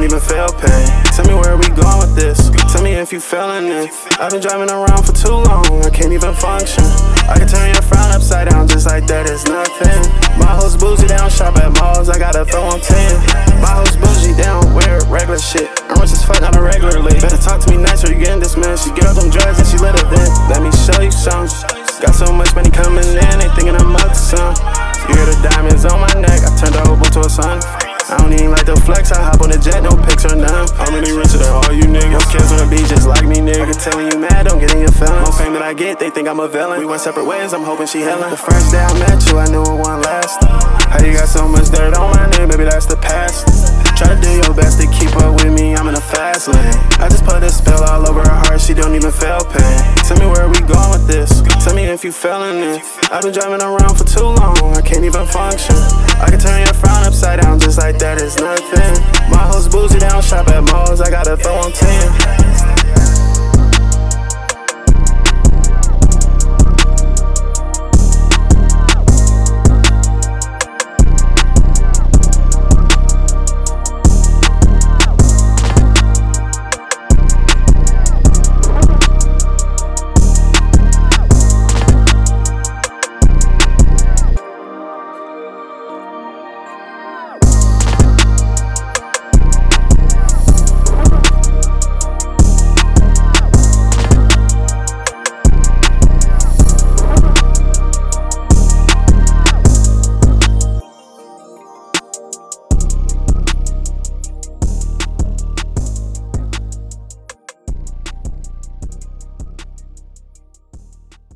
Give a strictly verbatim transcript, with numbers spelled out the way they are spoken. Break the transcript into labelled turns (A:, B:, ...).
A: even feel pain. Tell me where we going with this. Tell me if you feeling it. I've been driving around for too long, I can't even function. I can turn your frown upside down just like that is nothing. My hoes bougie, they don't shop at malls, I gotta throw on ten. My hoes bougie, they don't wear regular shit. I'm rich as fuck, not a regularly. Better talk to me nice or you getting dismissed. She get up them drugs and she let it in. Let me show you some. Got so much money coming in, they thinking I'm up to some. You hear the diamonds on my neck, I turned the whole boat to a sun. I don't even like the flex, I hop on the jet, no pics or none. I'm really richer than all you niggas. Your kids on the beach just like me, nigga. Telling you mad, don't get in your feelings. More fame that I get, they think I'm a villain. We went separate ways, I'm hoping she healing. The first day I met you, I knew it wouldn't last. How you got so much dirt on my name, baby, that's the past. Try to do your best to keep up with me, I'm in a fast lane. I just put a spell all over her heart, she don't even feel pain. Tell me where we going with this. Tell me if you feeling it. I've been driving around for too long, I can't even function. I can turn your frown upside down just like that is nothing. My hoes bougie, they don't shop at malls, I gotta throw on ten.